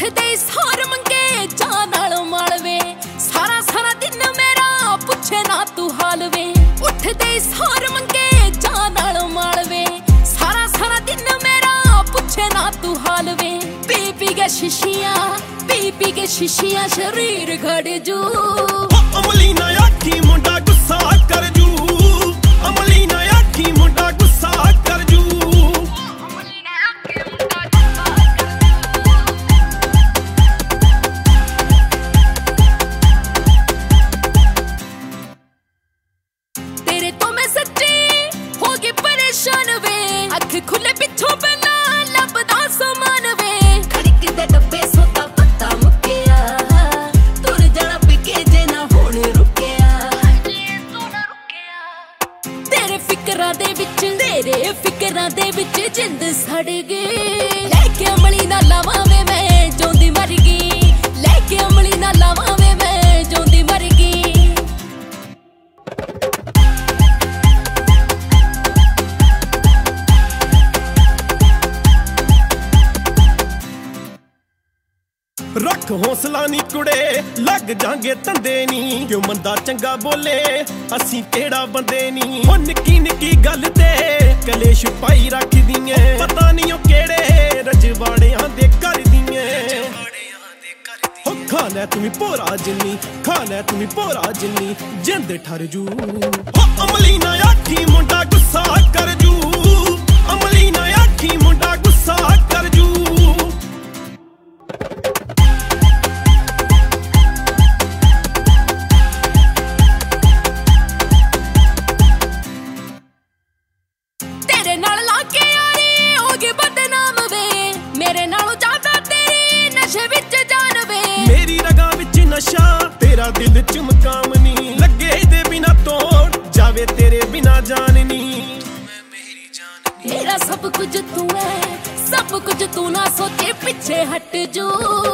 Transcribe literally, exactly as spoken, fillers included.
ਉੱਠਦੇ ਸਾਰ ਮੰਗੇ ਜਾ ਨਾਲ ਮਾਲਵੇ ਸਾਰਾ ਸਾਰਾ ਦਿਨ ਮੇਰਾ ਪੁੱਛੇ ਨਾ ਤੂੰ ਹਾਲ ਵੇ ਉੱਠਦੇ ਸਾਰ ਮੰਗੇ ਜਾ ਨਾਲ ਮਾਲਵੇ ਸਾਰਾ ਸਾਰਾ ਦਿਨ ਮੇਰਾ ਪੁੱਛੇ ਨਾ ਤੂੰ ਹਾਲ ਵੇ ਪੀ ਪੀ ਕੇ ਸ਼ੀਸ਼ੀਆਂ ਪੀ ਪੀ ਕੇ ਸ਼ੀਸ਼ੀਆਂ ਸ਼ਰੀਰ ਘੜ ਜੂ ਅਮਲੀ ਨਾ ਆਖੀ ਮੁੰਡਾ ਗੁੱਸਾ ਕਰ ਜੂ ਅਮਲੀ ਨਾ ਆਖੀ ਮੁੰਡਾ ਗੁੱਸਾ ਕਰ ਜੂ ਤੇਰੇ ਤੋਂ ਮੈਂ ਸੱਚੀ ਹੋ ਗਈ ਪਰੇਸ਼ਾਨ ਵੇ ਅੱਖ ਖੁੱਲੇ ਪਿੱਛੋਂ ਪਹਿਲਾਂ ਲੱਭਦਾ ਸਮਾਨ ਵੇ ਖੜਕਦੇ ਡੱਬੇ ਸੋਤਾ ਪੱਤਾ ਮੁੱਕਿਆ ਤੁਰ ਜਾਣਾ ਪਿੱਕੇ ਜੇ ਨਾ ਹੁਣ ਰੁਕਿਆ ਤੂੰ ਨਾ ਰੁਕਿਆ ਤੇਰੇ ਫਿਕਰਾਂ ਦੇ ਵਿੱਚ ਤੇਰੇ ਫਿਕਰਾਂ ਦੇ ਵਿੱਚ ਜਿੰਦ ਸੜ ਗਈ ਲੈ ਕੇ ਅਮਲੀ ਨਾ ਲਾਵਾਂ ਵੇ ਮੈਂ ਜਿਉਂਦੀ ਮਰ ਗਈ ਲੈ ਕੇ ਅਮਲੀ ਨਾ ਲਾਵਾਂ ਵੇ ਮੈਂ ਜਿਉਂਦੀ ਮਰ ਗਈ ਰੱਖ ਹੌਸਲਾ ਨੀ ਕੁੜੇ ਲੱਗ ਜਾਂਗੇ ਤੰਦੇ ਨੀ ਕਿਉਂ ਮੰਦਾ ਚੰਗਾ ਬੋਲੇ ਅਸੀਂ ਕਿਹੜਾ ਬੰਦੇ ਨੀ ਉਹ ਨਿੱਕੀ ਨਿੱਕੀ ਗੱਲ ਤੇ ਕਲੇਸ਼ ਪਾਈ ਰੱਖਦੀਆਂ ਪਤਾ ਨੀ ਉਹ ਕਿਹੜੇ ਰਜਵਾੜਿਆਂ ਦੇ ਕਰਦੀਆਂ ਹੋ ਖਾ ਲੈ ਤੂੰ ਵੀ ਭੋਰਾ ਜਿੰਨੀ ਖਾ ਲੈ ਤੂੰ ਵੀ ਭੋਰਾ ਜਿੰਨੀ ਜਿੰਦ ਠਰ ਜੂ ਹੋ ਅਮਲੀ ਨਾ ਆਖੀ ਮੁੰਡਾ ਗੁੱਸਾ ਕਰ ਜੂ ਅਮਲੀ ਨਾ ਆਖੀ ਮੁੰਡਾ ਗੁੱਸਾ ਕਰ ਜੂ ਤੇਰੇ ਨਾਲ ਲਾ ਕੇ ਯਾਰੀ ਹੋ ਗਈ ਬਦਨਾਮ ਵੇ ਮੇਰੇ ਨਾਲੋਂ ਜ਼ਿਆਦਾ ਤੇਰੀ ਨਸ਼ੇ ਵਿੱਚ ਜਾਨ ਵੇ ਮੇਰੀ ਰਗਾਂ ਵਿੱਚ ਨਸ਼ਾ ਤੇਰਾ ਦਿਲ ਚ ਮਕਾਮ ਨੀ ਲੱਗੇ ਇਹਦੇ ਬਿਨਾ ਤੋੜ ਜਾਵੇ ਤੇਰੇ ਬਿਨਾ ਜਾਨ ਨੀ ਮੇਰਾ ਸਭ ਕੁਝ ਤੂੰ ਹੈ ਸਭ ਕੁਝ ਤੂੰ ਨਾ ਸੋਚੇ ਪਿੱਛੇ ਹਟ ਜੂ